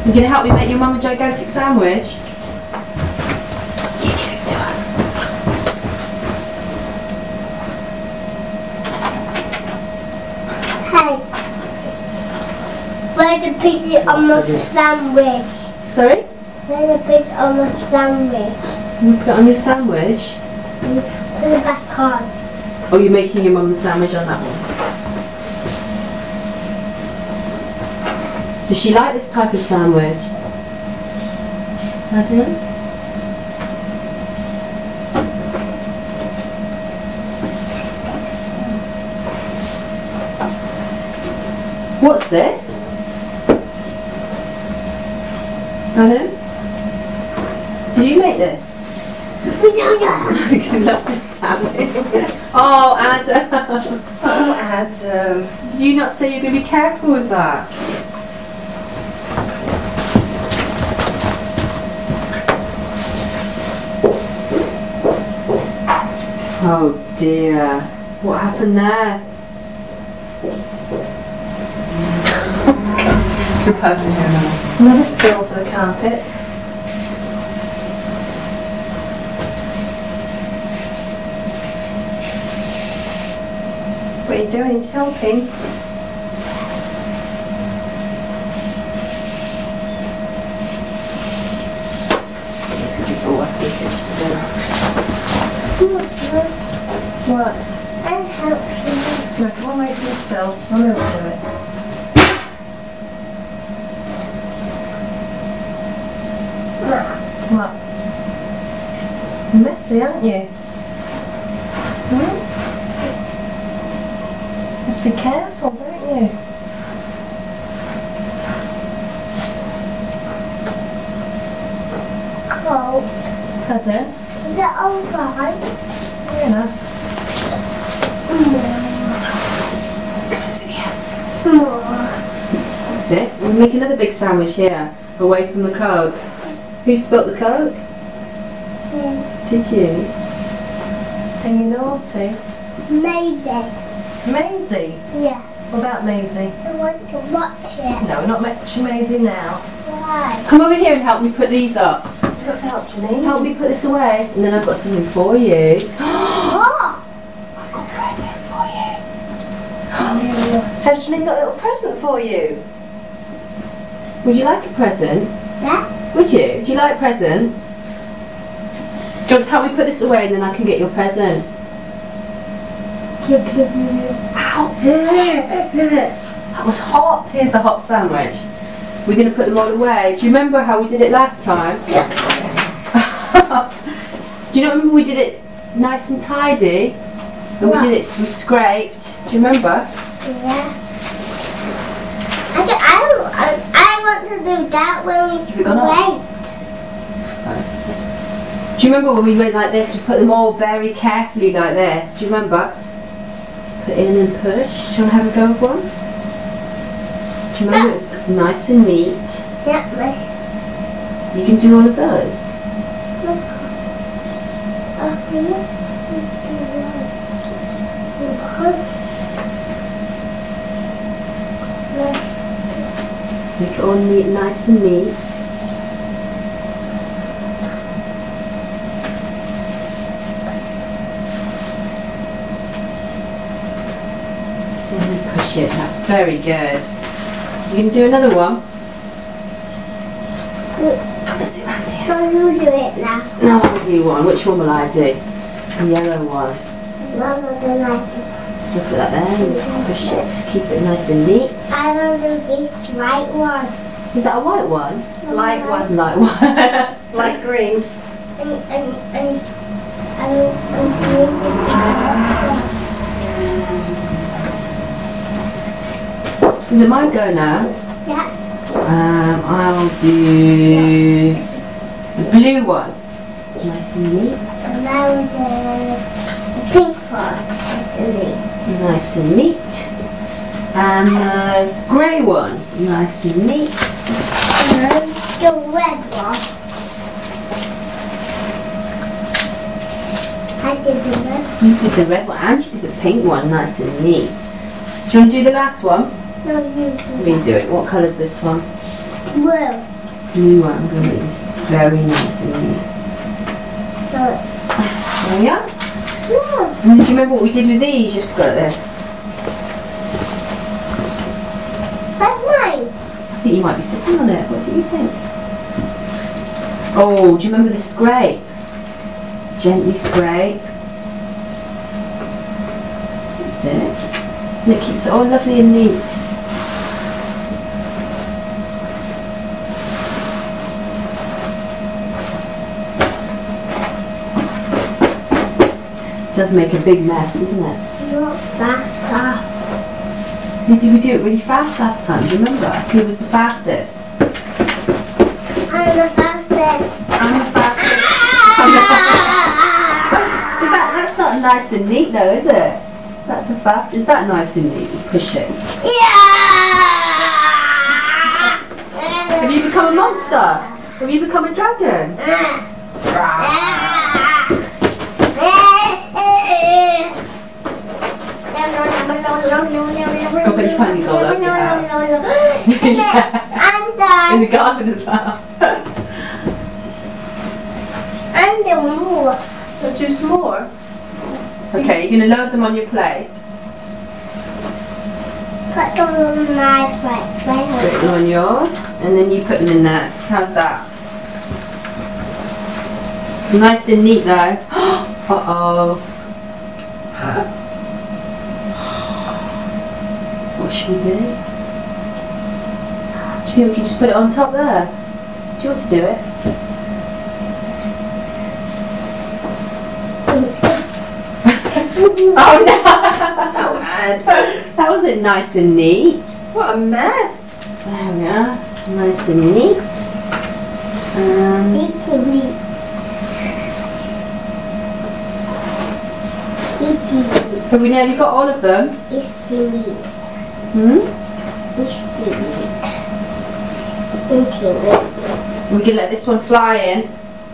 You gonna help me make your mum a gigantic sandwich? You give it to her. Hey, where's the pizza on my sandwich? Sorry? Where's the pizza on my sandwich? You put it on your sandwich? Put it back on. Oh, you're making your mum the sandwich on that one. Does she like this type of sandwich? I don't know. What's this? Adam? Did you make this? He loves this sandwich. Oh, Adam. Oh, Adam. Did you not say you're going to be careful with that? Oh dear. What happened there? Good person here now. Another spill for the carpet. What are you doing? Helping? These people working What? I'm helping. No, come on, wait for the spill. Mummy will do it. What? Messy, aren't you? Hmm? You have to be careful, don't you? Cold. Pardon? Is that alright? Fair enough. Come sit here. More. Sit. We'll make another big sandwich here, away from the Coke. Who spilt the Coke? Did you? Are you naughty? Amazing. Maisie? Yeah. What about Maisie? I want to watch it. No, we're not matching Maisie now. Why? Come over here and help me put these up. You've got to help Janine. Help me put this away, and then I've got something for you. What? I've got a present for you. Has Janine got a little present for you? Would you like a present? Yeah? Would you? Do you like presents? Do you want to help me put this away and then I can get your present? Ow! That was hot. Here's the hot sandwich. We're going to put them all away. Do you remember how we did it last time? Do you not remember we did it nice and tidy? And we did it, we scraped. Do you remember? Yeah. I want to do that when we Has it gone off? Do you remember when we went like this? We put them all very carefully like this. Do you remember? Put in and push. Do you want to have a go of one? Do you remember? It's nice and neat. Yeah, You can do all of those. Make it all neat, nice and neat. See, and then push it. That's very good. You can do another one. Come and sit round here. So you do it now. No, I'll do one. Which one will I do? The yellow one. Mama don't like it. So put that there and push it to keep it nice and neat. I don't do this white one. Is that a white one? Light one. Light one. Light green. Is it my go now? Yeah. I'll do the blue one. Nice and neat. So now the pink one. Actually. Nice and neat. And the grey one. Nice and neat. And the red one. I did the red. You did the red one and you did the pink one. Nice and neat. Do you want to do the last one? No, you do. We do it. What colour is this one? Blue. blue one. I'm going to make this very nice and neat. There we are. Yeah. And do you remember what we did with these? You have to go there. That's mine. I think you might be sitting on it. What do you think? Oh, do you remember the scrape? Gently scrape. That's it. And it keeps it all lovely and neat. It does make a big mess, doesn't it? Not faster. Did we do it really fast last time? Do you remember? Who was the fastest? I'm the fastest. I'm the fastest. That's not nice and neat though, is it? That's the fast. Is that nice and neat? You push it. Yeah. Have you become a monster? Have you become a dragon? I bet you find these all over your house. I'm done. In the garden as well. And the more. Want to do some more? Okay, you're going to load them on your plate. Put them on my plate. Straight them on yours, and then you put them in there. How's that? Nice and neat though. Uh-oh. What should we do? Do you think we can just put it on top there? Do you want to do it? Oh no! Oh, Ed. That wasn't nice and neat. What a mess. There we are. Nice and neat. Eating meat. Have we nearly got all of them? It's the leaves. Hmm? It's the leaves. Eating meat. We can let this one fly in.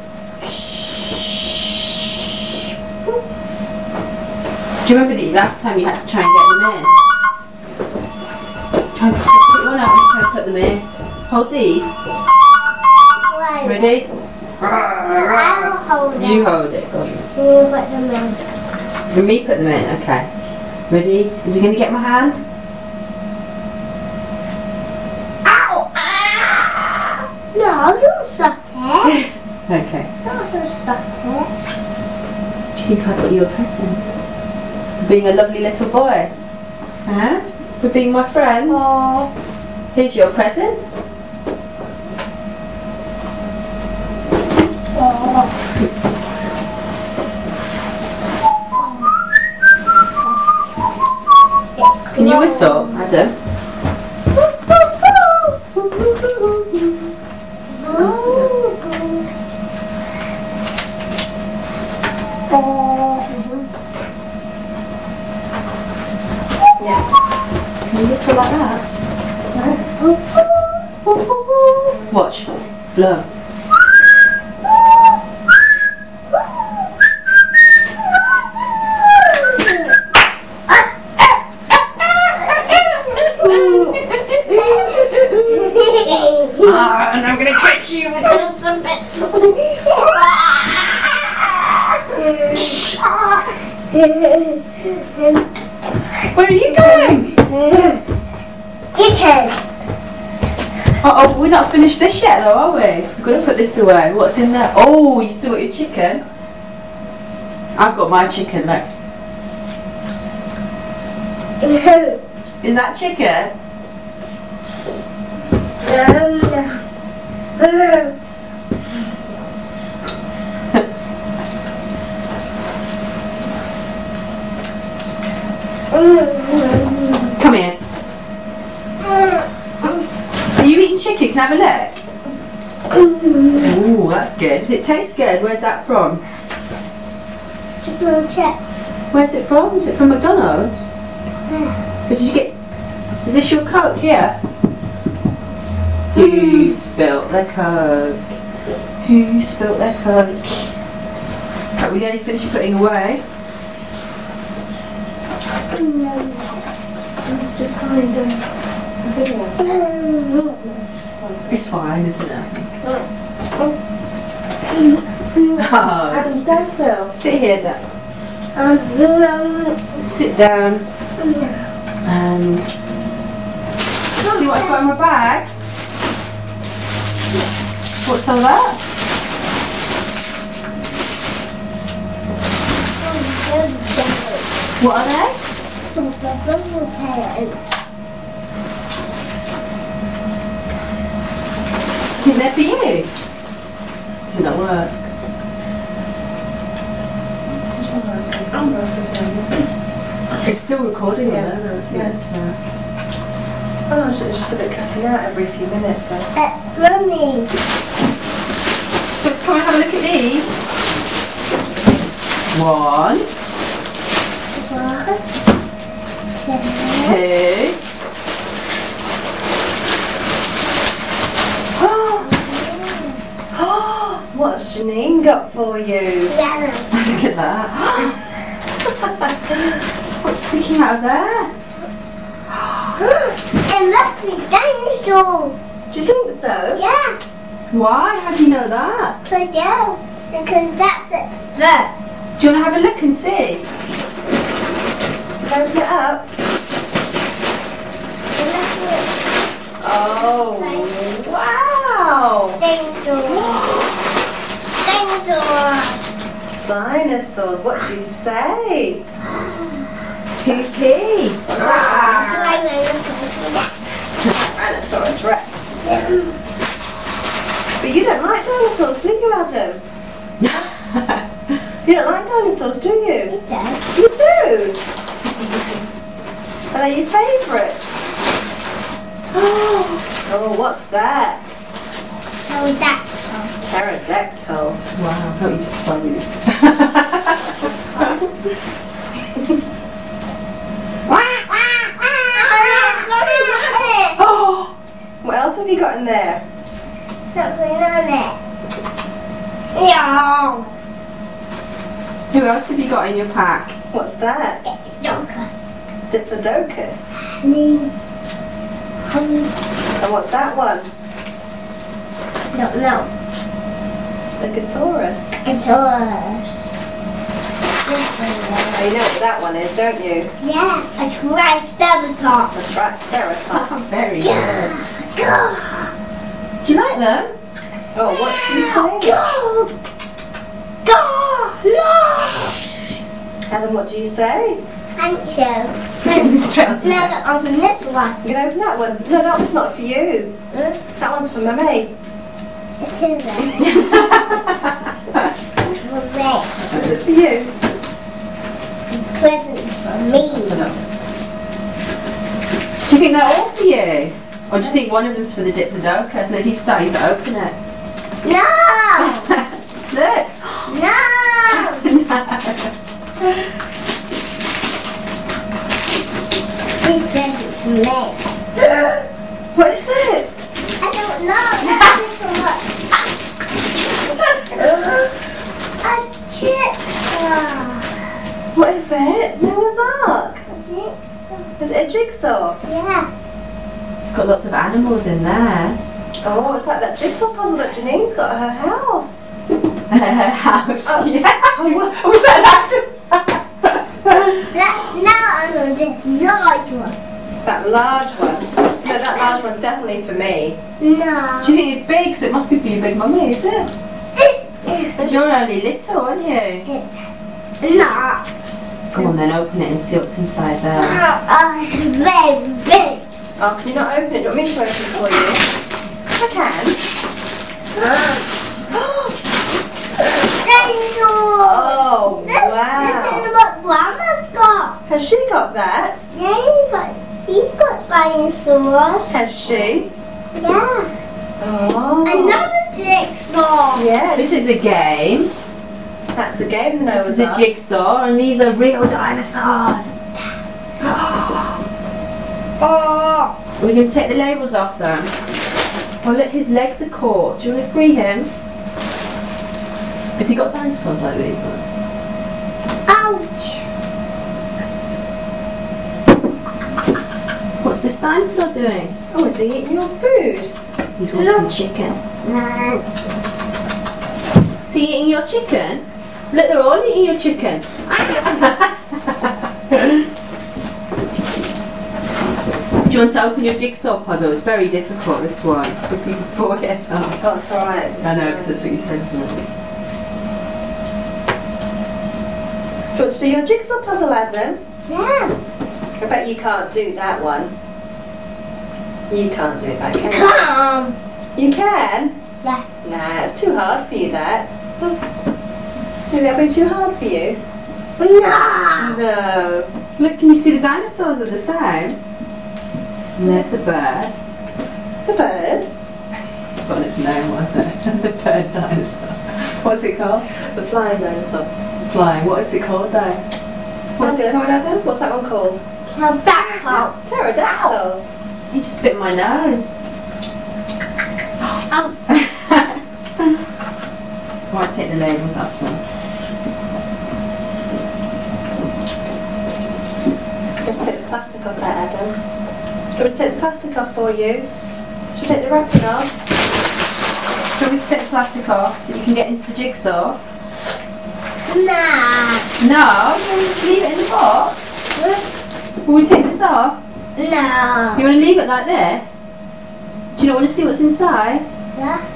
Do you remember the last time you had to try and get them in? Try and pick one up and try and put them in. Hold these. Right. Ready? I'll hold them. You hold it. Go on. You put them in. And me put them in. Okay. Ready? Is he going to get my hand? Ow! No, you suck it. Okay. No, you suck it. Do you think I got you a present? For being a lovely little boy? Huh? For being my friend? Oh. Here's your present. Can you whistle, Adam? Yes. Can you whistle like that? Watch. Blow. And I'm gonna catch you with some bits. Where are you going? Chicken. Uh-oh, we're not finished this yet though, are we? We're going to put this away. What's in there? Oh, you still got your chicken? I've got my chicken, look. Is that chicken? Come here. Are you eating chicken? Can I have a look? Ooh, that's good. Does it taste good? Where's that from? Chicken chip. Where's it from? Is it from McDonald's? Did you get... Is this your Coke here? Who spilt the Coke? Who spilt their Coke? Right, we nearly finished putting away. Let's just find a video. It's fine, isn't it? I think. Oh. Adam, stand still. Sit here, Dad. Sit down and see what I've got in my bag. What's all that? What are they? Do you think they're for you? Does it not work? It's still recording, Yeah. though, isn't Yeah. it? So. Oh, it's just a bit cutting out every few minutes though. Mummy. Let's come and have a look at these. One, two. Oh, what's Janine got for you? Yellow. Look at that. What's sticking out of there? It must be dinosaur. Do you think so? Yeah, Why? How do you know that? because that's it. There. Do you want to have a look and see? Open it up. Oh, wow. Dinosaurs. Dinosaurs, what do you say? Who's he? Tyrannosaurus Rex. But you don't like dinosaurs, do you, Adam? You don't like dinosaurs, do you? You do? Are they your favourites? Oh, what's that? Pterodactyl. Wow, I hope you can explain this. Oh! What else have you got in there? Something on it. Yeah. Who else have you got in your pack? What's that? Diplodocus. And what's that one? No. Stegosaurus. It's ours. Oh, you know what that one is, don't you? Yeah, a triceratops. The Triceratops. Oh, very good. Go. Do you like them? Oh, what do you say? Go. No. Adam, what do you say? Thank you. Straight on to Now that. open this one. You can open that one. No, that one's not for you. That one's for Mummy. It isn't. It's for me. Is it for you? Presents for me. Do you think they're all for you? Or do you think one of them's for the Diplodocus? And he's starting to open it. No. Look! No. These presents for me. What is it? I don't know. A jigsaw. What is it? Noah's Ark. A jigsaw. Is it a jigsaw? Yeah. It's got lots of animals in there. Oh, it's like that jigsaw puzzle that Janine's got at her house. Her house. Oh. Yeah. Oh, what? Was that Now I'm going to this large one. That large one. No, that large one's definitely for me. No. Do you think it's big? So it must be for your big mummy, is it? You're only little, aren't you? It's not. Come on then, open it and see what's inside there. Very big. Oh, can you not open it? Do you want me to open it for you? I can. Dinosaur. Oh, This is wow. what Grandma's got. Has she got that? Yeah, but she's got dinosaurs. Has she? Yeah. Oh. Another jigsaw. Yeah, This is a game. that's the game, the This Noah's is a Ark. jigsaw, and these are real dinosaurs. Oh. We're going to take the labels off them. Oh look, his legs are caught. Do you want to free him? Has he got dinosaurs like these ones? Ouch. What's this dinosaur doing? Oh, is he eating your food? He's wanting some chicken. Is he eating your chicken? Look, they're all eating your chicken. Do you want to open your jigsaw puzzle? It's very difficult, this one. It's looking for yes. Oh, it's alright. I know, because that's what you said, isn't it? Do you want to do your jigsaw puzzle, Adam? Yeah. I bet you can't do that one. You can't do that, can you? Come. You can? Yeah. Nah, it's too hard for you, that. Do you think that'll be too hard for you? No. No. Look, can you see the dinosaurs are the same? And there's the bird. The bird? Forgotten its name, was it? The bird dinosaur. What's it called? The flying dinosaur. Flying. What is it called though? What's it called, Adam? What's that one called? Pterodactyl. Pterodactyl. You just bit my nose. Oh. I might take the labels off now. I'm going to take the plastic off there, Adam. Do you want me to take the plastic off for you? Should I take the wrapping off? Do you want me to take the plastic off so you can get into the jigsaw? Nah. No, you want me to leave it in the box? Will we take this off? No. You want to leave it like this? Do you not want to see what's inside? Yeah.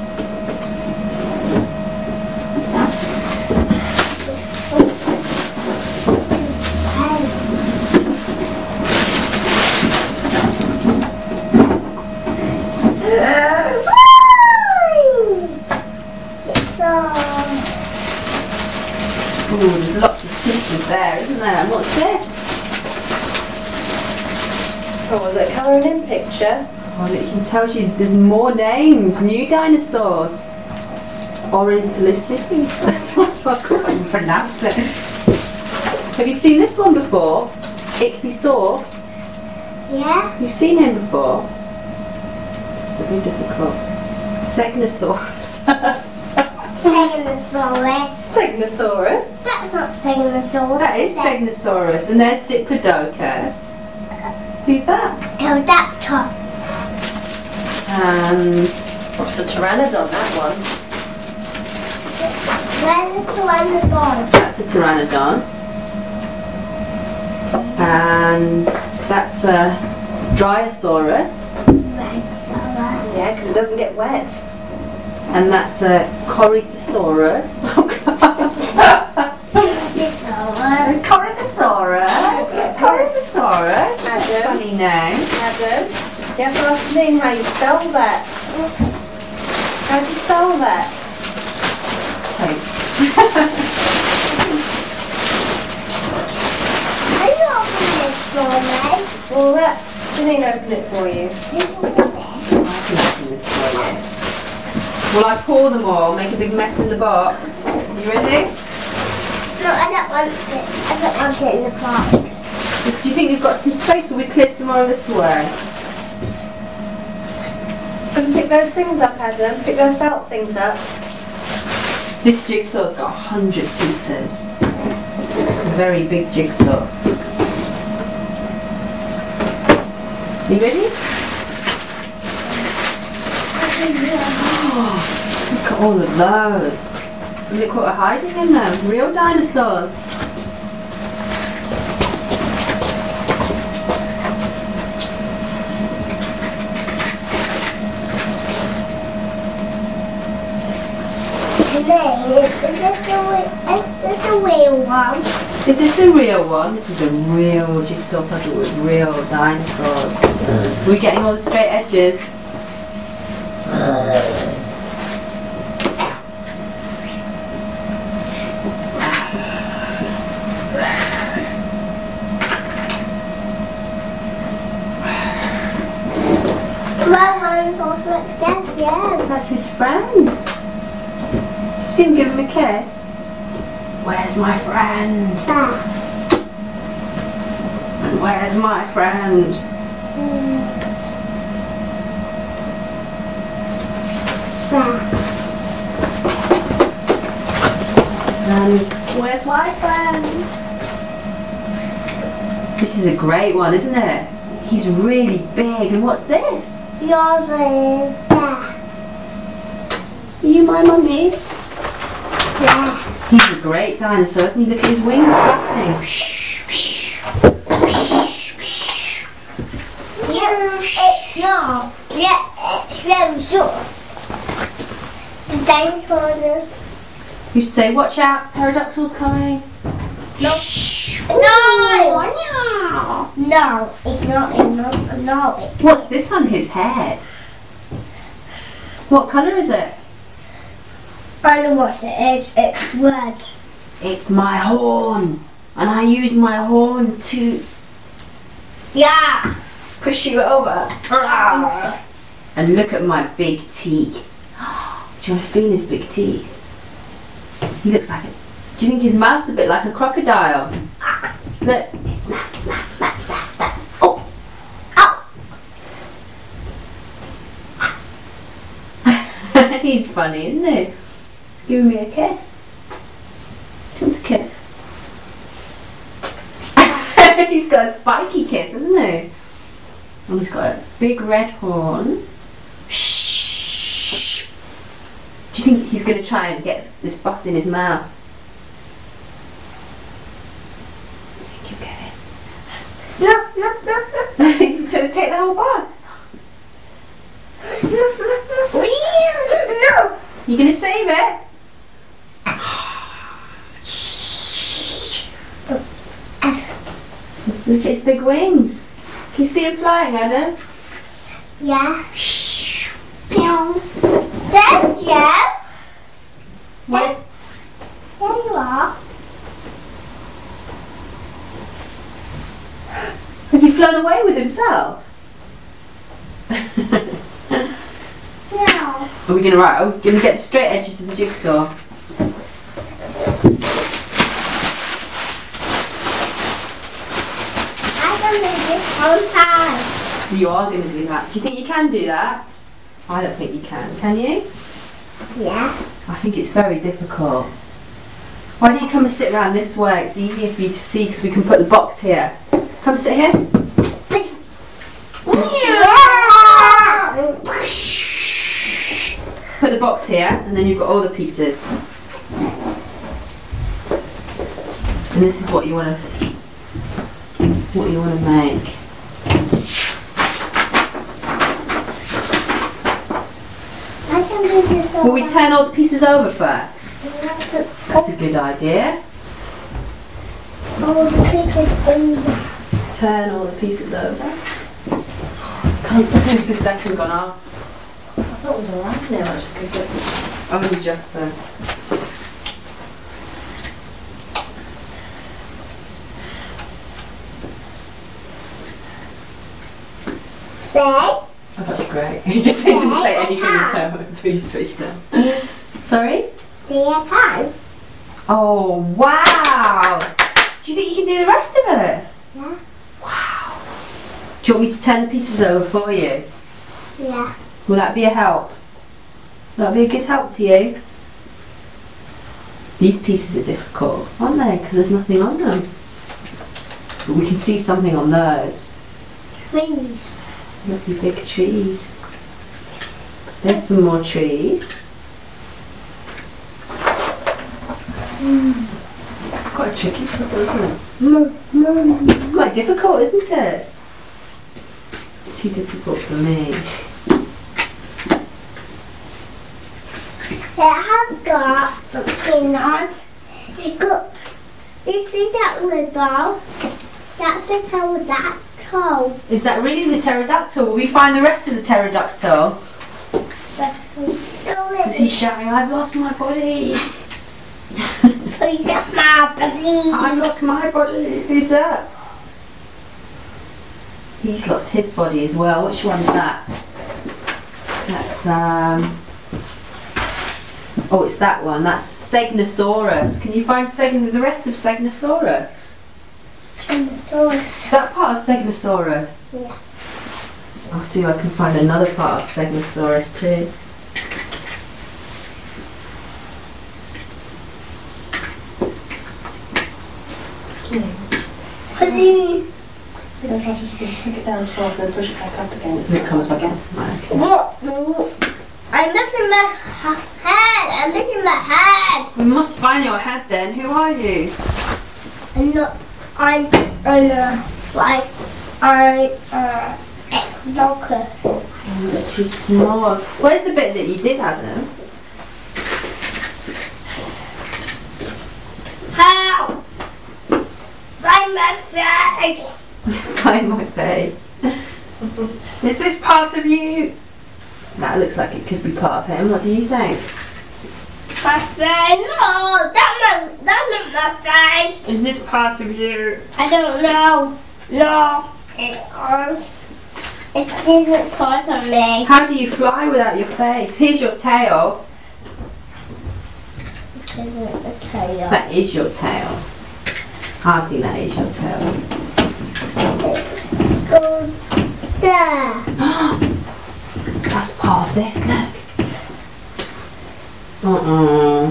Ooh, there's lots of pieces there, isn't there? And what's this? Oh, was it a colouring in picture? Oh, look, it tells you there's more names, new dinosaurs. Ornitholicities. That's what I can't even pronounce it. Have you seen this one before? Ichthyosaur. Yeah. You've seen him before? It's a bit difficult. Segnosaurus. Segnosaurus. Segnosaurus. That's not Segnosaurus. That is Segnosaurus. And there's Diplodocus. Who's that? Pterodactyl. And What's the pteranodon, that one? Where's the pteranodon? that's a Pteranodon. And that's a Dryosaurus. Dinosaur. Yeah, because it doesn't get wet. And that's a Corythosaurus. Dinosaurus. Corythosaurus. Corythosaurus. That's a funny name. Adam, you have to ask Janine how you spell that. How do you spell that? Thanks. Are you opening this for me? Well, let Janine open it for you. I can open this for you. Will I pour them all, make a big mess in the box? You ready? No, I don't want it. I don't want it in the pot. Do you think you've got some space or we clear some more of this away? Pick those things up, Adam. Pick those felt things up. This jigsaw's got 100 pieces. It's a very big jigsaw. You ready? Oh, look at all of those. Look what are hiding in them. Real dinosaurs. Is this a real one? Is this a real one? This is a real jigsaw puzzle with real dinosaurs. We're getting all the straight edges. Yeah, that's his friend. You see him give him a kiss? Where's my friend? And where's my friend? And where's my friend? This is a great one, isn't it? He's really big. And what's this? Yours is there. Are you my mummy? Yeah. He's a great dinosaur, isn't he? Look at his wings flapping. Yeah, it's not. Yeah, it's very short. The dinosaurs are... You should say, watch out, pterodactyl's coming. No. No! No, it's not. No. What's this on his head? What colour is it? I know what it is. It's red. It's my horn. And I use my horn to Yeah. push you over. And look at my big teeth. Do you want to feel his big teeth? He looks like a... Do you think his mouth's a bit like a crocodile? Look. Snap, snap, snap, snap, snap. Oh! Ow! He's funny, isn't he? He's giving me a kiss. Do you want a kiss? He's got a spiky kiss, hasn't he? And he's got a big red horn. Shh. Do you think he's going to try and get this bus in his mouth? Do you think he'll get it? No. He's trying to take the whole bar. No. You going to save it? Look at his big wings. Can you see him flying, Adam? Yeah. Shh. There's you. Where's... There you are. Has he flown away with himself? No. Are we gonna get the straight edges of the jigsaw? I'm going to do this whole time. You are gonna do that. Do you think you can do that? I don't think you can. Can you? Yeah. I think it's very difficult. Why don't you come and sit around this way? It's easier for you to see because we can put the box here. Come sit here. Put the box here, and then you've got all the pieces. And this is what you want to make. I can do this all Will we turn all the pieces over first? time. That's a good idea. All the pieces over. Turn all the pieces over. Can't suppose the second gone off. I thought it was alright now actually because it... Only just so. Say. Oh, that's great. You just didn't say anything until you switched it. Sorry? See, I can. Oh, wow! Do you think you can do the rest of it? Yeah. Wow. Do you want me to turn the pieces over for you? Yeah. Will that be a help? That'll be a good help to you. These pieces are difficult, aren't they? Because there's nothing on them. But we can see something on those. Trees. Lovely big trees. There's some more trees. It's quite a tricky puzzle, isn't it? It's quite difficult, isn't it? It's too difficult for me. It has got something on. It's got. This is that little. That's the pterodactyl. Is that really the pterodactyl? Will we find the rest of the pterodactyl? Is he shouting, I've lost my body? Who's got my body? I've lost my body. Who's that? He's lost his body as well. Which one's that? That's oh, it's that one. That's Segnosaurus. Can you find the rest of Segnosaurus? Is that part of Segnosaurus? Yeah. I'll see if I can find another part of Segnosaurus too. Honey. We're going to try to take it down to 12 and then push it back up again. So it comes back in. Right, okay. What? I'm missing my head. I'm missing my head. We must find your head then. Who are you? I'm not. I'm like locust. Oh, it's too small. Where's the bit that you did, Adam? Help! Find my face. Find my face. Is this part of you? That looks like it could be part of him. What do you think? My face. No, that's not my face. Is this part of you? I don't know. No, it isn't part of me. How do you fly without your face? Here's your tail. It isn't a tail. That is your tail. I think that is your tail. It's go there. That's part of this, look. Uh-oh.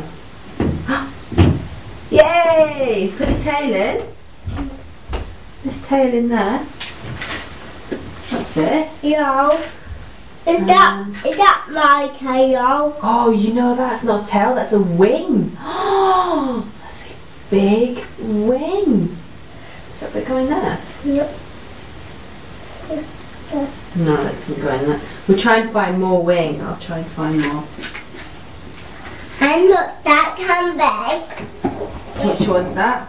Yay! Put the tail in. This tail in there. That's it. Yo, is that my tail? Oh, you know that's not a tail, that's a wing. Oh, that's a big wing. Is that bit going there? Yep. No, that doesn't go in there. We'll try and find more wing. I'll try and find more. And look, that can big. Which one's that?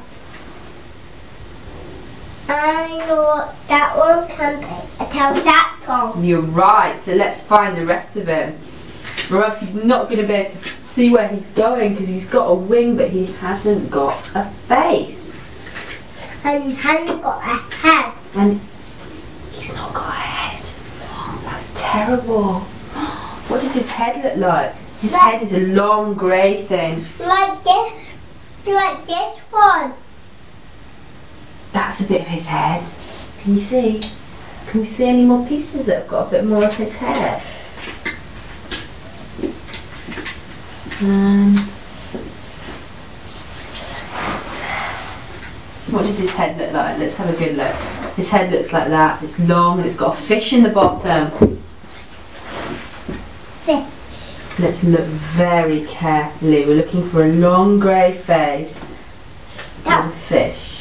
I know that one can be a pterodactyl. You're right, so let's find the rest of him. Or else he's not going to be able to see where he's going because he's got a wing but he hasn't got a face. And he hasn't got a head. And he's not got a head. That's terrible. What does his head look like? His head is a long grey thing. Like this one. That's a bit of his head. Can you see? Can we see any more pieces that have got a bit more of his hair? What does his head look like? Let's have a good look. His head looks like that. It's long and it's got a fish in the bottom. Fish. Let's look very carefully. We're looking for a long grey face and a fish.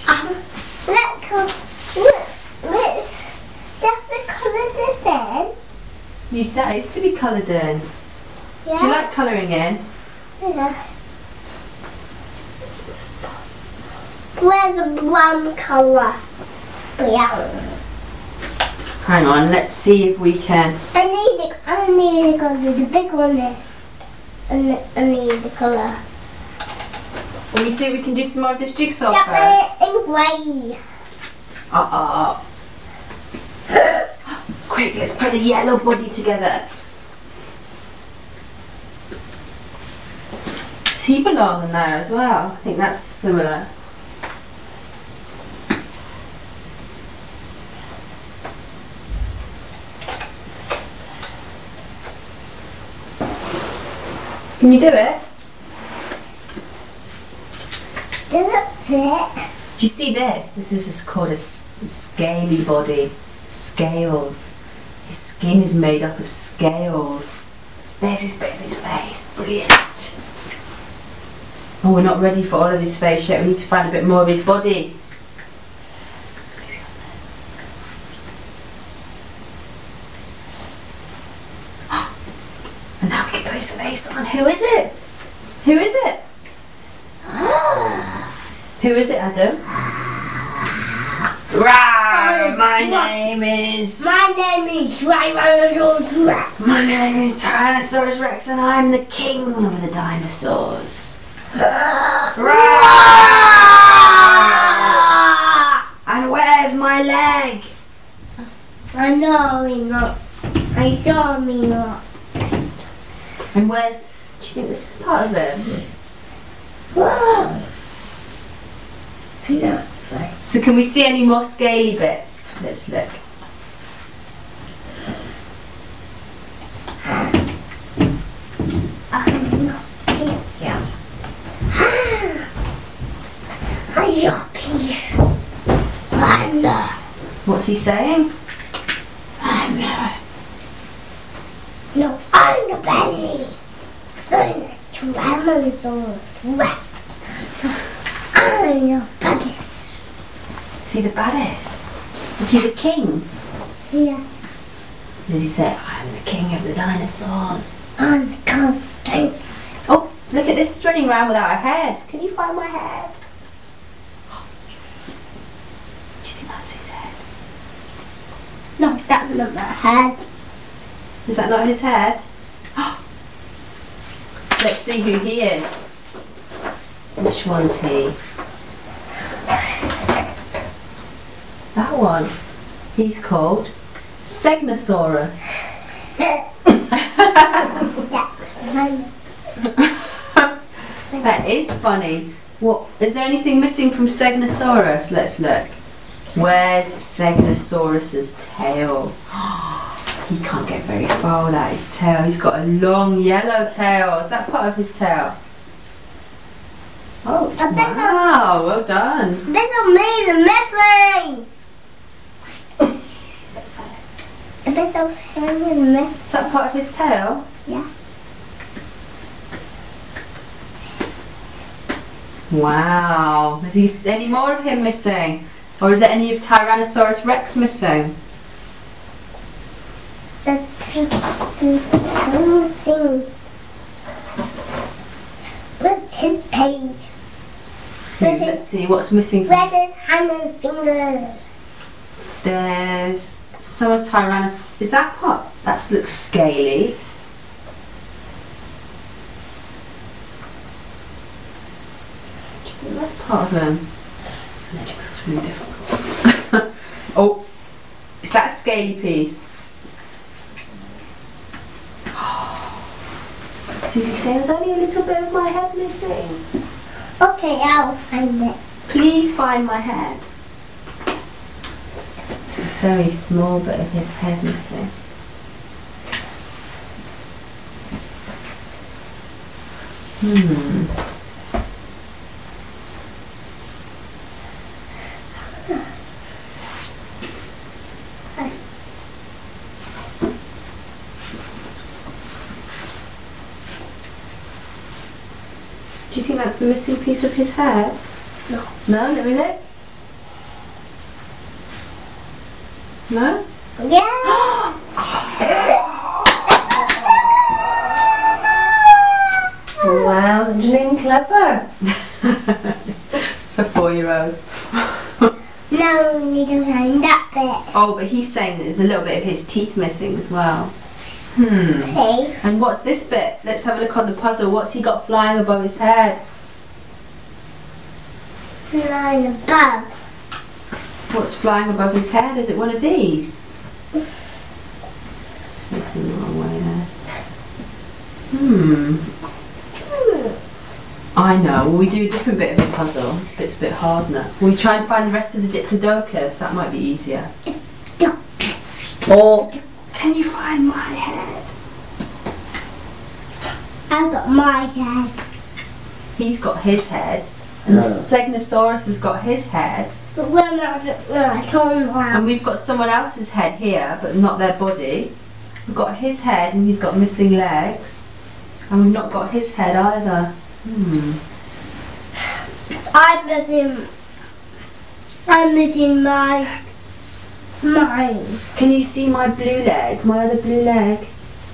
Let's colour this in. That is to be coloured in. Yeah. Do you like colouring in? Yeah. Where's the brown colour? Brown. Hang on, let's see if we can. I need the colour, the big one there. And I need the colour. Let me see if we can do some more of this jigsaw first. Yeah, in grey. Quick, let's put the yellow body together. Does he belong in there as well? I think that's similar. Can you do it? Does it fit? Do you see this? This is called a scaly body. Scales. His skin is made up of scales. There's his bit of his face. Brilliant. Oh, we're not ready for all of his face yet. We need to find a bit more of his body. And now we can put his face on. Who is it? Who is it? Who is it, Adam? Rawr, my name is Tyrannosaurus Rex. My name is Tyrannosaurus Rex and I'm the king of the dinosaurs. And where's my leg? I know me not. I saw me not. And where's... Do you think this is part of him? No. So can we see any more scaly bits? Let's look. Yeah. I'm your piece. What's he saying? No, I'm the best. see. So Tyrannosaurus Rex. So I'm your baddest. Is he the baddest? Is he the king? Yeah. Does he say, I'm the king of the dinosaurs? I'm the king. Thanks. Oh, look at this, it's running around without a head. Can you find my head? Do you think that's his head? No, that's not my head. Is that not his head? Let's see who he is. Which one's he? That one. He's called Segnosaurus. That's funny. That is funny. What? Is there anything missing from Segnosaurus? Let's look. Where's Segnosaurus's tail? He can't get very far without his tail. He's got a long yellow tail. Is that part of his tail? Oh, I bet wow, well done. This is me missing. A bit of him is missing. Is that part of his tail? Yeah. Wow. Is any more of him missing? Or is there any of Tyrannosaurus Rex missing? Thing. Where's his page? Let's see what's missing. Where's his hand and fingers? There's some of Tyrannosaurus. Is that part? That looks scaly. That's part of him. This jigsaw's really difficult. Oh, is that a scaly piece? Susie saying there's only a little bit of my head missing. Okay, I'll find it. Please find my head. A very small bit of his head missing. Do you think that's the missing piece of his head? No. No? Let me look. No? Yeah. Wow, isn't Janine clever? It's for 4-year-olds. No, we need to find that bit. Oh, but he's saying that there's a little bit of his teeth missing as well. Okay. And what's this bit? Let's have a look on the puzzle. What's he got flying above his head? Flying above. What's flying above his head? Is it one of these? Just facing the wrong way there. I know. Will we do a different bit of the puzzle? This bit's a bit hard now. Will we try and find the rest of the Diplodocus? That might be easier. Or can you find my head? I've got my head. He's got his head. And the Segnosaurus has got his head. But we're not turn And around. we've got someone else's head here, but not their body. We've got his head and he's got missing legs. And we've not got his head either. I'm missing mine. Can you see my blue leg? My other blue leg?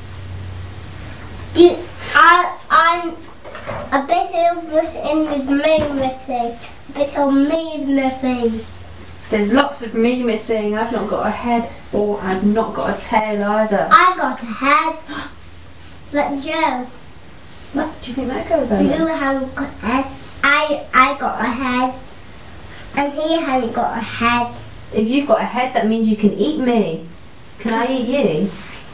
I'm a bit of missing with me missing. A bit of me is missing. There's lots of me missing. I've not got a head or I've not got a tail either. I got a head. Let Joe. What do you think that goes You over? haven't got a head. I got a head. And he hasn't got a head. If you've got a head, that means you can eat me. Can I eat you?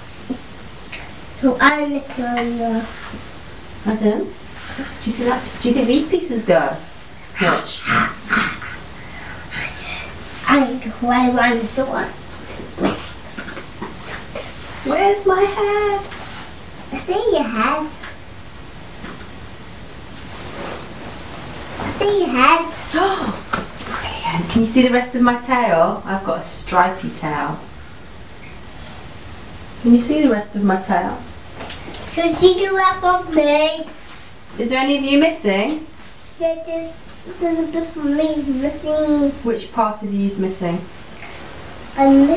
So I'm the closer. I don't. Do you think these pieces go? Watch. I'm the way around the door. Where's my head? I see your head. I see your head. Brilliant. Can you see the rest of my tail? I've got a stripy tail. Can you see the rest of my tail? You see the rest of me? Is there any of you missing? Yeah, there's a bit of me missing. Which part of you is missing? I'm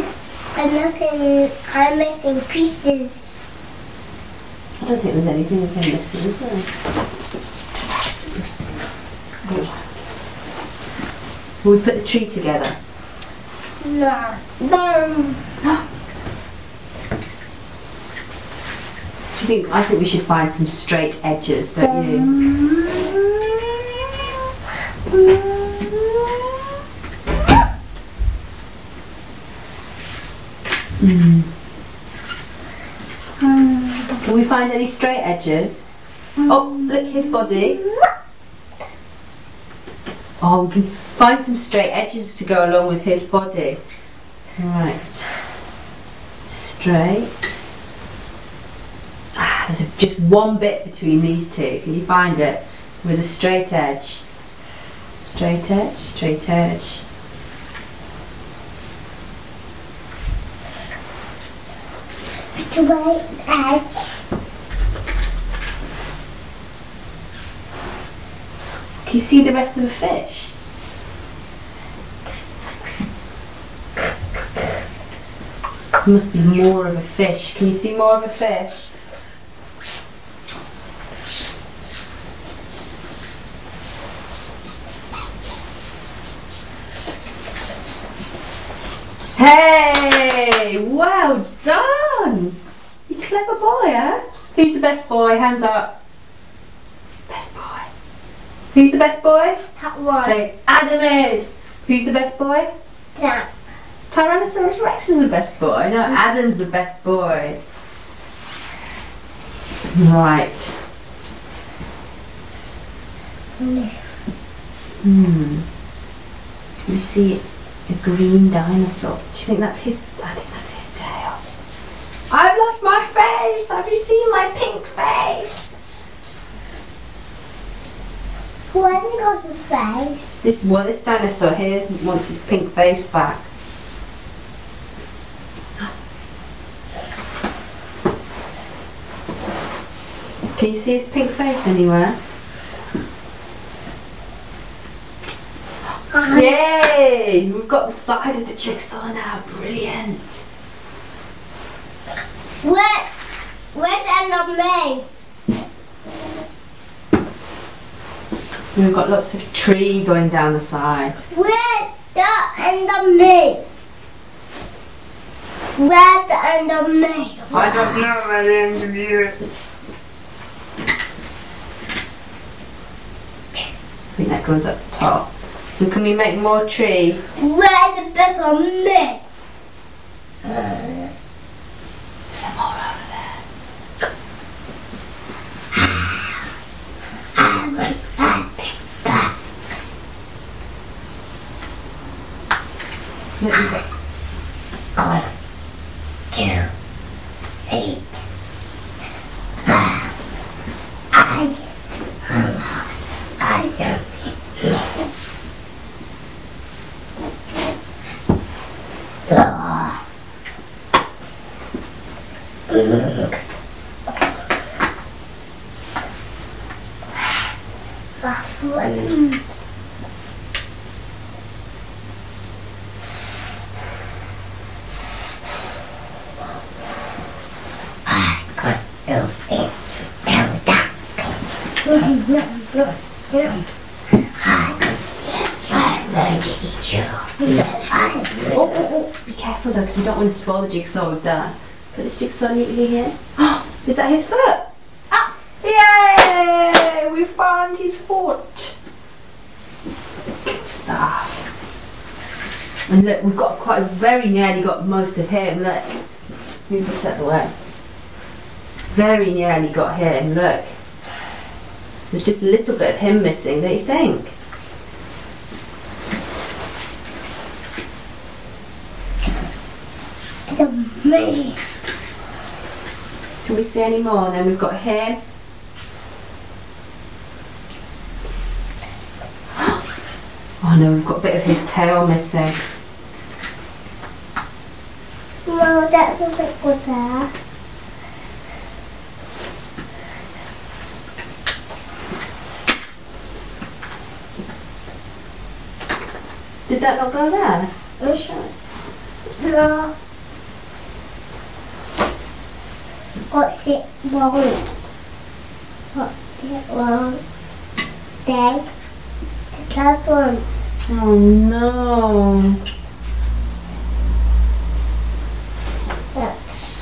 missing pieces. I don't think there's anything of him missing, is there? Will we put the tree together? No. I think we should find some straight edges, don't you? Can we find any straight edges? Oh, look, his body. Oh, we can find some straight edges to go along with his body. Right. Straight. There's just one bit between these two. Can you find it? With a straight edge. Straight edge, straight edge. Straight edge. Can you see the rest of the fish? There must be more of a fish. Can you see more of a fish? Hey! Well done! You clever boy, huh? Who's the best boy? Hands up. Best boy. Who's the best boy? That one. Say, Adam is. Who's the best boy? That. Tyrannosaurus Rex is the best boy. No, Adam's the best boy. Right. Can you see a green dinosaur? Do you think that's his? I think that's his tail. I've lost my face. Have you seen my pink face? Why have you got a face? This dinosaur here wants his pink face back. Can you see his pink face anywhere? Yay! We've got the side of the jigsaw now. Brilliant. Where's the end of me? We've got lots of tree going down the side. Where's the end of me? Where's the end of me? I don't know where the end of you is. I think that goes up the top. So can we make more tree? Where's the best of me? Is there more over there? Let me go. 1, 2, 8. Oh, be careful though, because we don't want to spoil the jigsaw we've done. Put this jigsaw neatly here. Oh, is that his foot? Ah! Yay! We found his foot. Good stuff. And look, we've got very nearly got most of him. Look, move this out of the way. Very nearly got him. Look, there's just a little bit of him missing. Don't you think? It's a me. Can we see any more? And then we've got him. Oh no, we've got a bit of his tail missing. No, that's a bit good there. Did that not go there? I'm sure. No. What's it won't? What it won't say? It doesn't. Oh no. That's.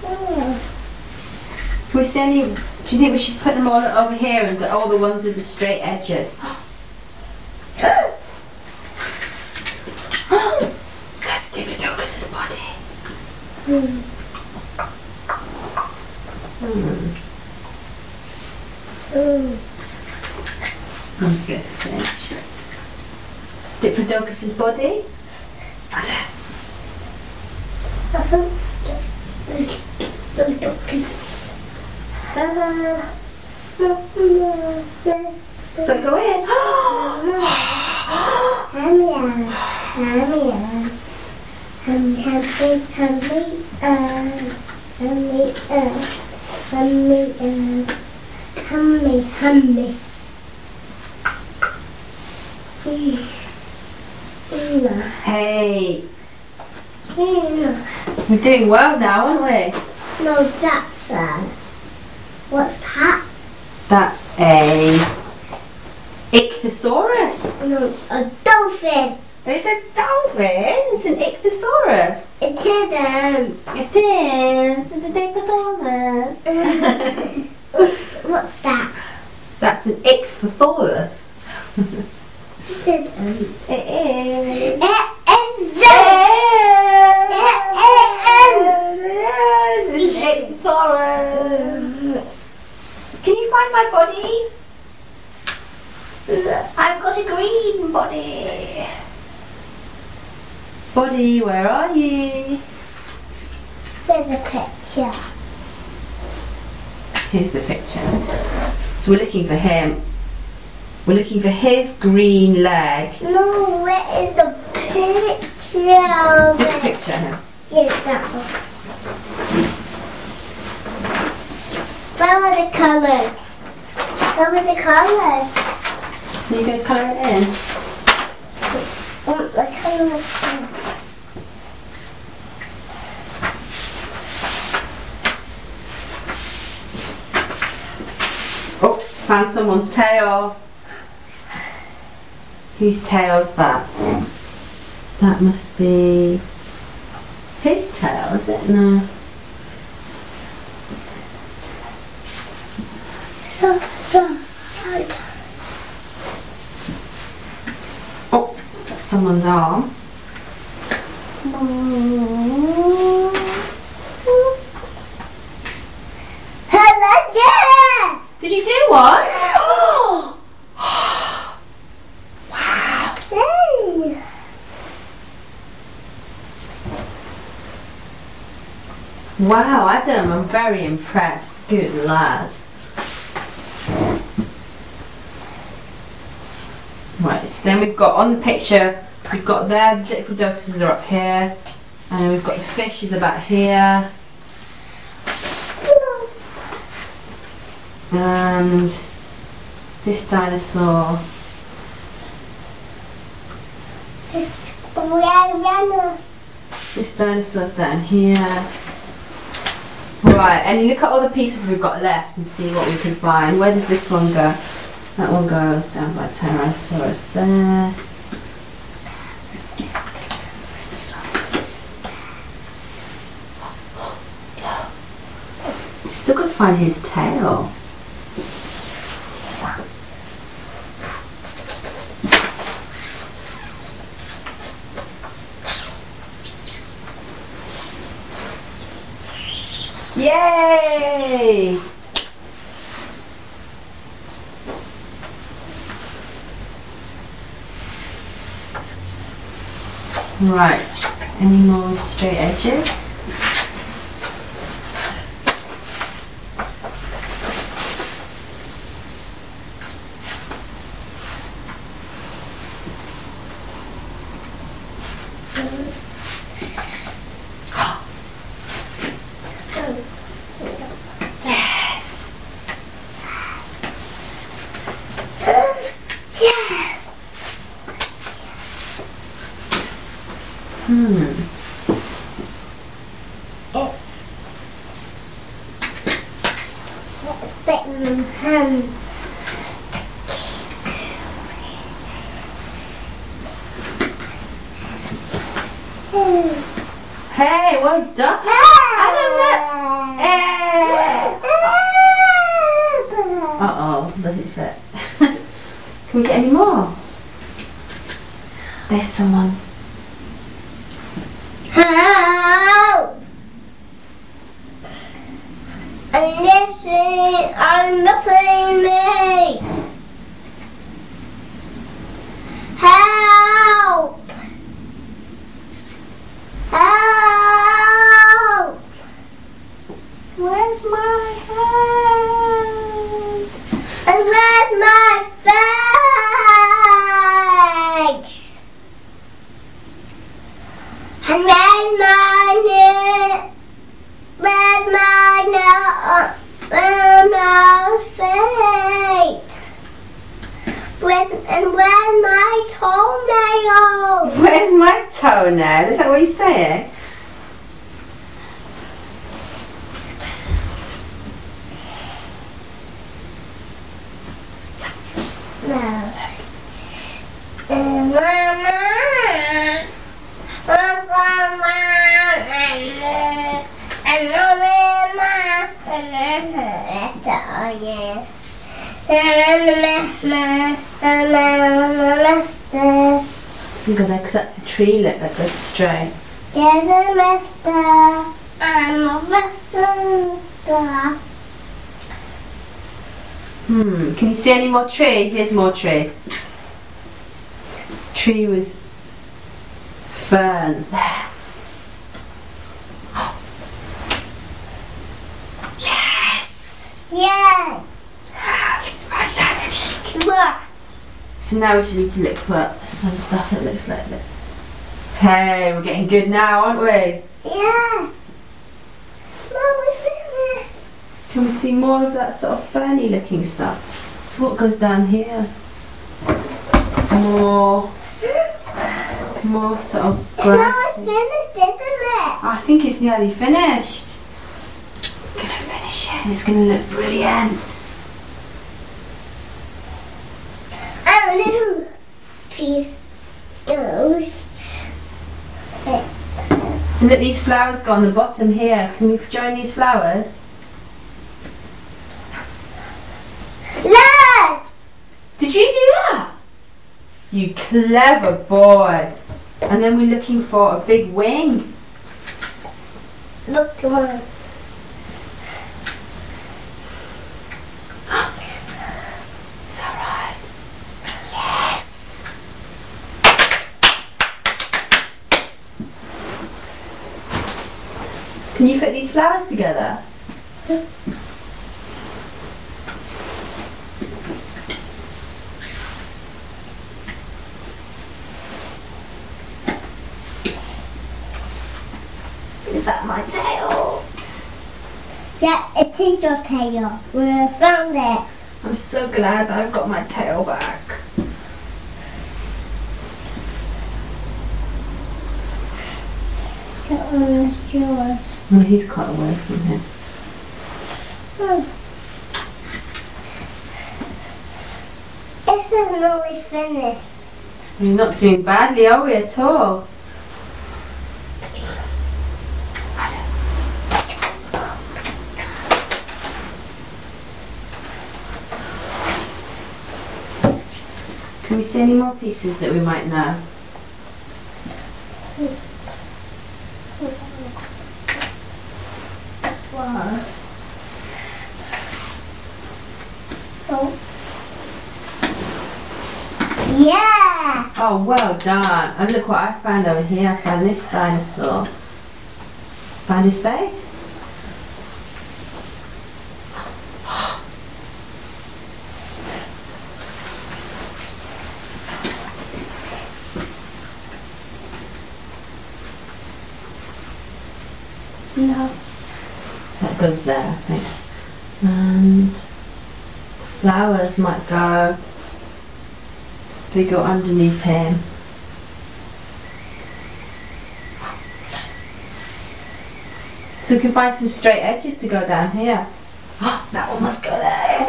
Can we see any? Do you think we should put them all over here and get all the ones with the straight edges? That's Diplodocus's body. That's good fish. Diplodocus's body. Ada. I think the ducks. So go in. Hey, we're doing well now, aren't we? No, that's what's that? That's a ichthyosaurus. No, a dolphin. It's a dolphin. It's an ichthyosaurus. It didn't. It is. It's a diplodocus. What's that? That's an ichthyosaurus. It didn't. It is. It's an ichthyosaurus. Can you find my body? I've got a green body. Body, where are you? There's a picture. Here's the picture. So we're looking for him. We're looking for his green leg. No, where is the picture? This picture here. Yeah, that one. Where are the colours? Where are the colours? Are you going to colour it in? Want the colours? Oh, found someone's tail. Whose tail's that? That must be his tail, is it? No. Oh, that's someone's arm. Hello, Did you do one? Yay! Wow, Adam, I'm very impressed. Good lad. Right, so then we've got on the picture, we've got there, the Diplodocuses are up here, and then we've got the fish is about here, and this dinosaur, this dinosaur's down here. Right, and you look at all the pieces we've got left and see what we can find. Where does this one go? That one goes down by Tyrannosaurus there. We've still got to find his tail. Yay! Right, any more straight edges? Yes! It's fit in my hand. Hey, well done. Uh-oh, does it fit? Can we get any more? There's someone's. Help! And listen, I'm missing me. Help! Help! Where's my hand? And where's my bags? And where's my feet? And where's my toenail? Where's my toenail? Is that what he's saying? No. Mama. Because that's the tree that goes straight. There's a mister. I'm a mister. Can you see any more tree? Here's more tree. Tree with ferns there. Yes! Yeah. Yes, fantastic. Look. So now we just need to look for some stuff that looks like that. Hey, we're getting good now, aren't we? Yeah. Mom, we finished. Can we see more of that sort of ferny looking stuff? So what goes down here? More sort of It's grass. not finished, isn't it? I think it's nearly finished. I'm gonna finish it and it's gonna look brilliant. Oh no. Please. Those. And look, these flowers go on the bottom here. Can we join these flowers? Look! Did you do that? You clever boy. And then we're looking for a big wing. Look, come on. Is that right? Yes. Can you fit these flowers together? Is that my tail? Yeah, it is your tail. We found it. I'm so glad that I've got my tail back. That one is yours. Well, he's quite away from him. This is nearly finished. We're not doing badly, are we, at all? Can we see any more pieces that we might know? Wow. Oh. Yeah! Oh, well done. And look what I found over here. I found this dinosaur. Found his face? No. That goes there, I think. And the flowers might go. They go underneath him. So we can find some straight edges to go down here. Oh, that one must go there.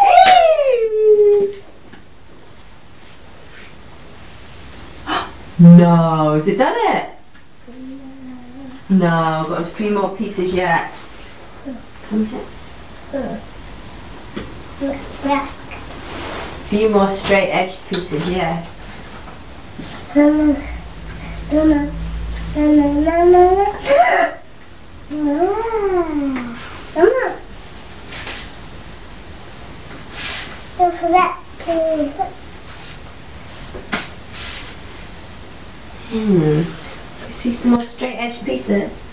No, has it done it? No, got a few more pieces yet. Come here. Yeah. A few more straight edged pieces, yes. Don't forget, please. See some more straight edged pieces?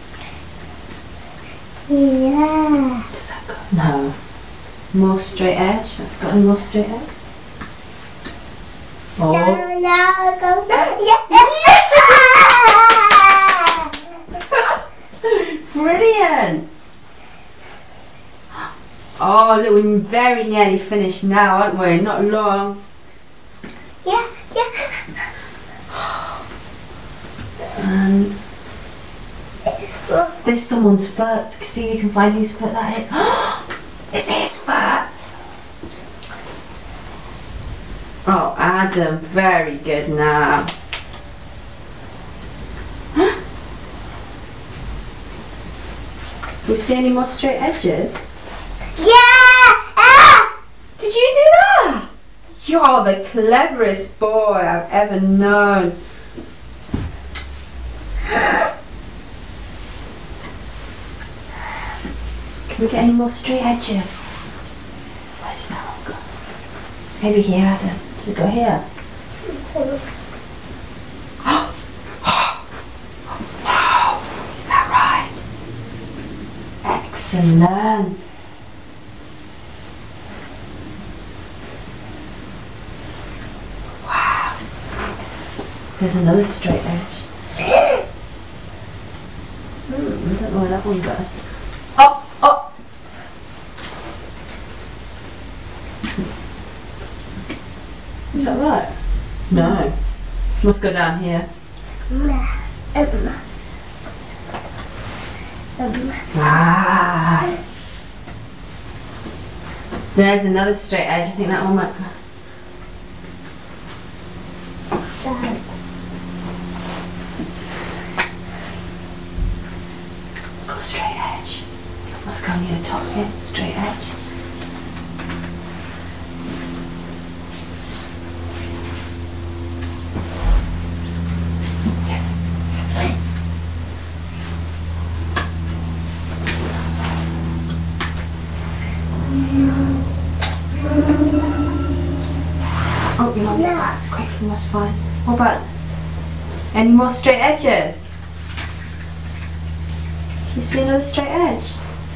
Yeah. Does that go? No. More straight edge? That's got any more straight edge? Oh. No, go. Yeah. Brilliant! Oh, look, we're very nearly finished now, aren't we? Not long. Yeah. And there's someone's foot. See if you can find whose foot that is. It's his foot! Oh, Adam, very good now. Do you see any more straight edges? Yeah. Did you do that? You're the cleverest boy I've ever known. Can we get any more straight edges? Where does that one go? Maybe here, Adam. Does it go here? Wow, is that right? Excellent. Wow. There's another straight edge. I don't know where that one goes. Oh, oh. Is that right? No. Must go down here. Ah. There's another straight edge. I think that one might go. It's got a straight edge. Must go near the top here. Straight edge. Oh, your mum's back. Quick, you must find. What about any more straight edges? Can you see another straight edge?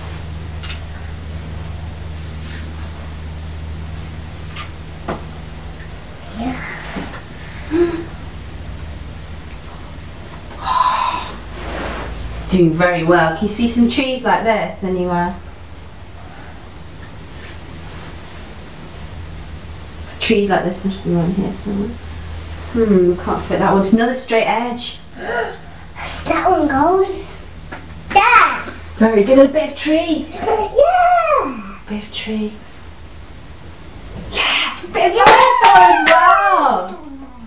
Doing very well. Can you see some trees like this anywhere? Trees like this must be around here somewhere. Can't fit that one. It's another straight edge. That one goes there. Very good. A bit of tree. Yeah. Bit of tree. Yeah. A bit of dinosaur as well.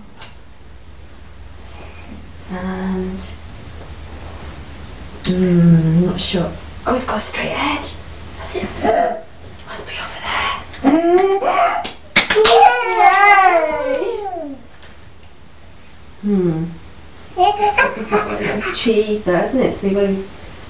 And not sure. Oh, it's got a straight edge. That's it. Must be over there. It's not really like trees there, isn't it? So you've got to...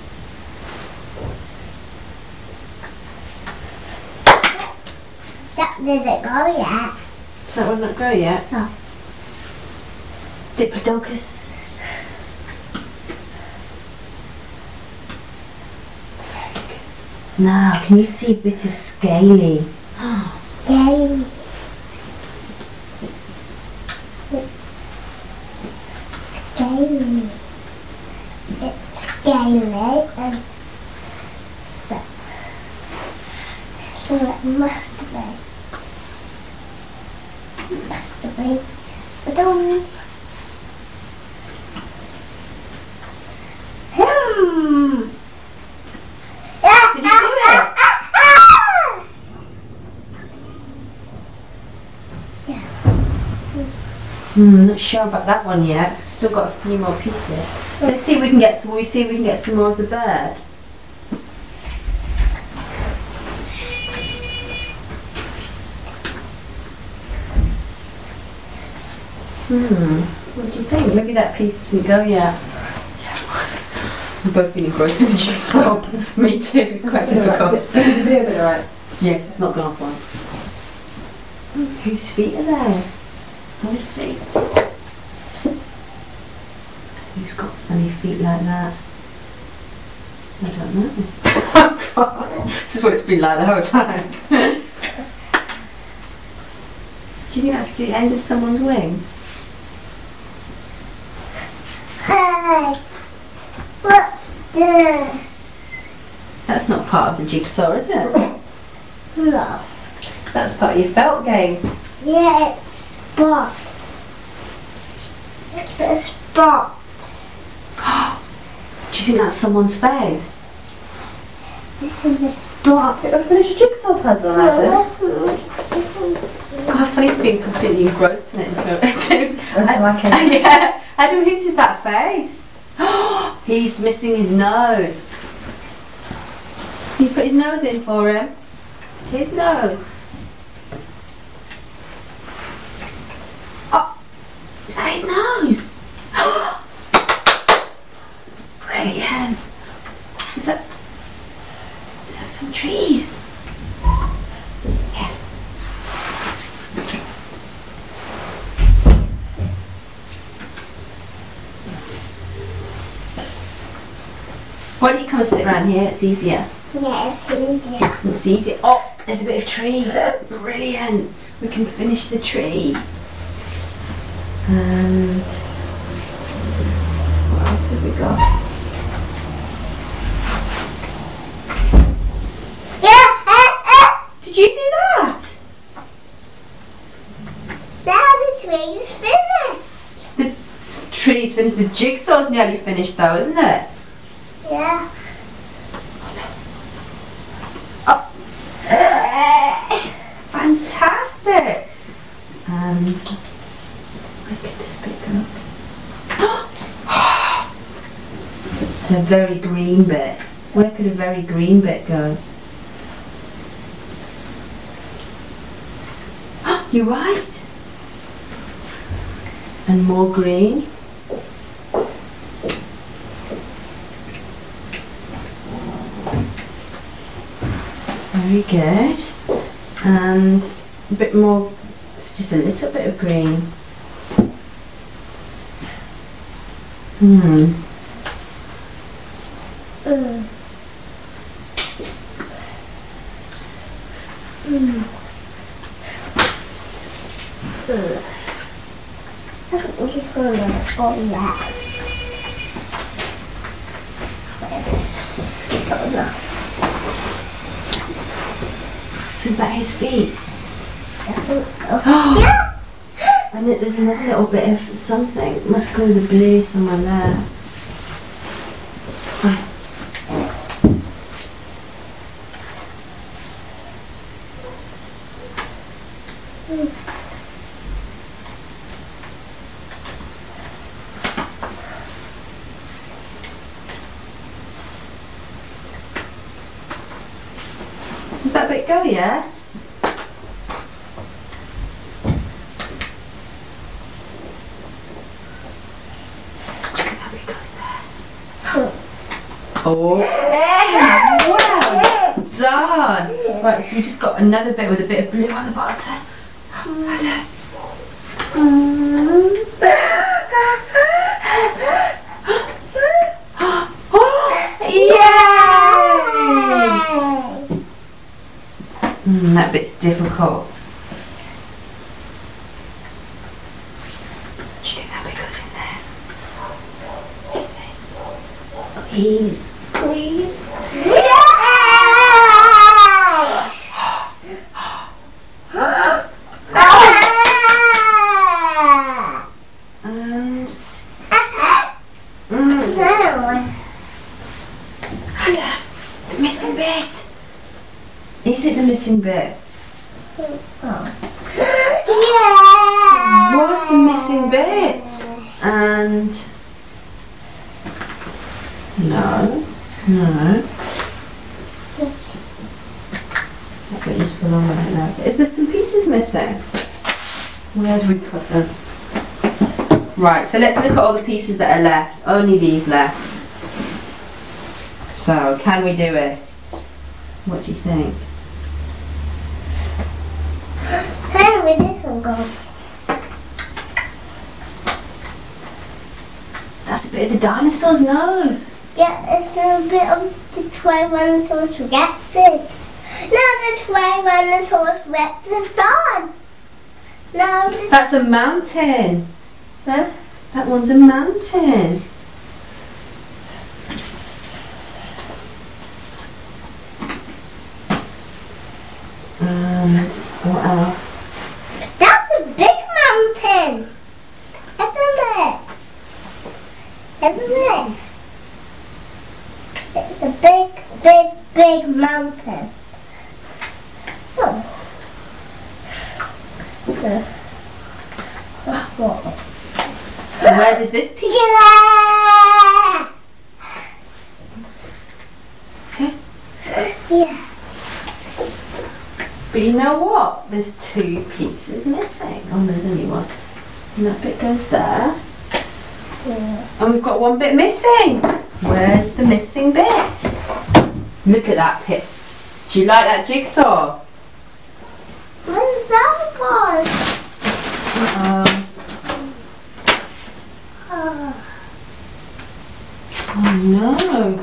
That didn't go yet. Does that one not grow yet? No. Diplodocus. Very good. Now, can you see a bit of scaly? Scaly. Scaly. It's scaly and so it must be. It must be. I don't. Not sure about that one yet. Still got a few more pieces. Let's see if we can get some. We see if we can get some more of the bird. What do you think? Maybe that piece doesn't go yet. We've both been engrossed in the jigsaw. Me too. It's quite difficult. Is the video bit alright? Yes, it's not gone off once. Whose feet are there? Let's see. Who's got funny feet like that? I don't know. Oh God. This is what it's been like the whole time. Do you think that's the end of someone's wing? Hey, what's this? That's not part of the jigsaw, is it? No. That's part of your felt game. Yeah, it's spot. It's a spot. Do you think that's someone's face? This is a spot. You're going to finish a jigsaw puzzle, Adam. God, how funny to be completely engrossed in it until Until I came. yeah. Adam, whose is that face? He's missing his nose. Can you put his nose in for him? His nose. Oh, is that his nose? Brilliant. Is that some trees? Yeah. Why don't you come and sit around here? It's easier. Yeah, it's easier. It's easy. Oh, there's a bit of tree. Brilliant. We can finish the tree. And what else have we got? Did you do that? Now the tree is finished. The tree's finished. The jigsaw's nearly finished though, isn't it? Yeah. Fantastic! And where could this bit go? A very green bit. Where could a very green bit go? You're right! And more green. Very good. And a bit more, it's just a little bit of green. So is that his feet? Yeah. And there's another little bit of something. It must go with the blue somewhere there. Does that bit go yet? That bit goes there. Oh, wow, done. Right, so we just got another bit with a bit of blue on the bottom. Ada. That bit's difficult. Do you think that bit goes in there? Squeeze, squeeze. And Ada, the missing bit. Is it the missing bit? Yeah. was the missing bit. And no. That bit used to belong right now. Is there some pieces missing? Where do we put them? Right, so let's look at all the pieces that are left. Only these left. So, can we do it? What do you think? Hey, where did this one go? That's the bit of the dinosaur's nose. Yeah, it's a bit of the Tyrannosaurus Rex. Now the Tyrannosaurus Rex is done. Now That's a mountain. huh? That one's a mountain. And what else? That's a big mountain, isn't it? Isn't it? It's a big mountain. Oh. So where does this piece? Yeah. Okay. Yeah. But you know what? There's two pieces missing. Oh, there's only one. And that bit goes there. Yeah. And we've got one bit missing. Where's the missing bit? Look at that bit. Do you like that jigsaw? Where's that one? Uh-oh. Oh. Oh no.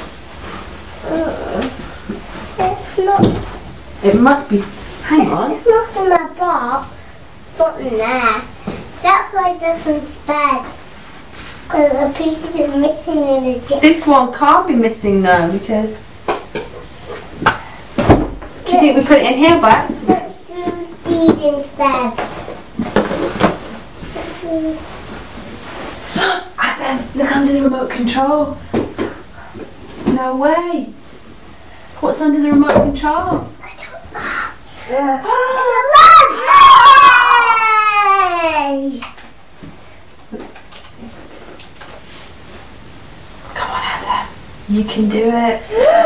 It's not. It must be. Hang on. It's not in the box. Not in there. That's why this instead. Because a piece is missing in the dip. This one can't be missing though because. Do you think we put it in here by accident? Let's do these instead. Adam, look under the remote control. No way. What's under the remote control? I don't know. Yeah. Nice! Come on, Adam. You can do it.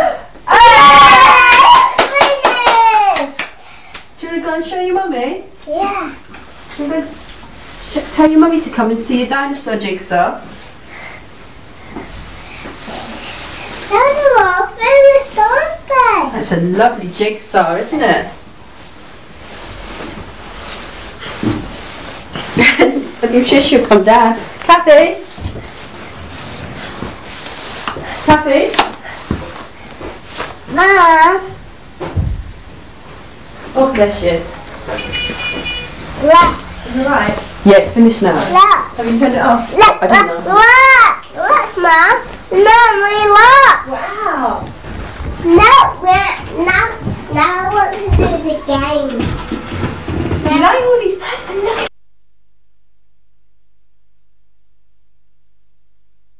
Finished! Do you want to go and show your mummy? Yeah. Do you want to tell your mummy to come and see your dinosaur jigsaw? Those are all finished, aren't they? That's a lovely jigsaw, isn't it? I'm sure she'll come down. Kathy? Kathy? Mom. Oh, there she is. Look. Is it right? Yeah, it's finished now. Look. Have you turned it off? Look. I don't know. Look, Mom. Mommy, look. Wow. Now I want to do the games. Do you like all these presents? Look at